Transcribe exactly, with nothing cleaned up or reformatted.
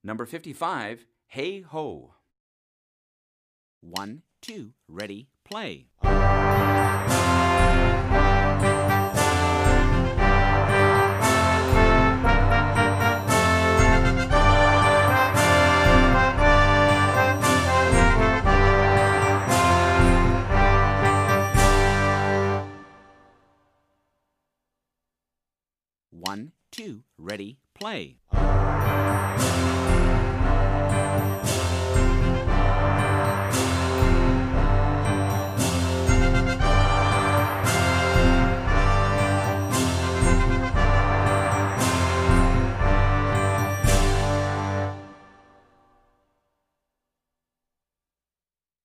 Number fifty-five, Hey Ho. One, two, ready, play. One, two, ready, play.